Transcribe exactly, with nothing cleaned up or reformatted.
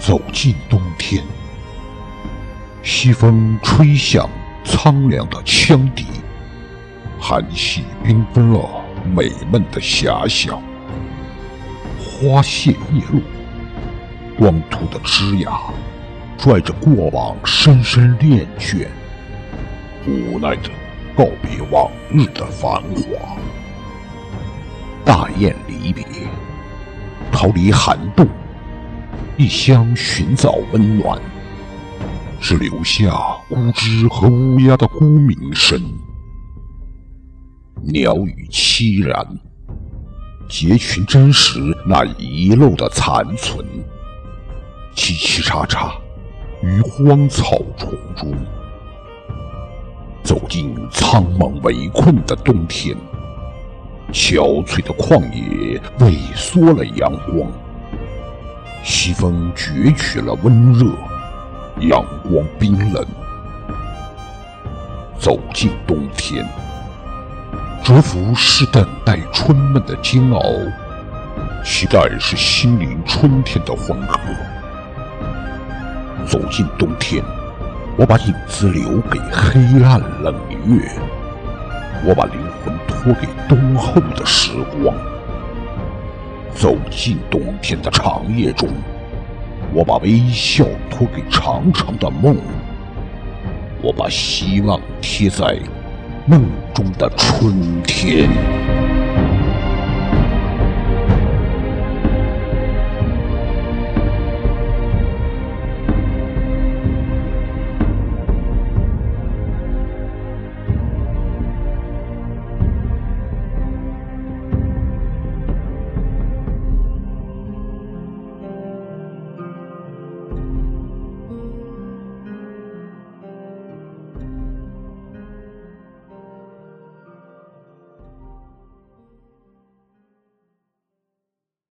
走进冬天，西风吹响苍凉的羌笛，寒气缤纷了美梦的遐想。花谢叶落，光秃的枝桠拽着过往深深恋眷，无奈地告别往日的繁华。大雁离别，逃离寒冻，一乡寻找温暖，只留下枯枝和乌鸦的孤鸣声。鸟语凄然，结群真实那遗漏的残存，叽叽喳喳于荒草丛中。走进苍茫围困的冬天，憔悴的旷野萎缩了阳光，西风攫取了温热，阳光冰冷。走进冬天，蛰伏是等待春梦的煎熬，期待是心灵春天的欢贺。走进冬天，我把影子留给黑暗冷月，我把灵魂托给冬后的时光。走进冬天的长夜中，我把微笑托给长长的梦，我把希望贴在梦中的春天。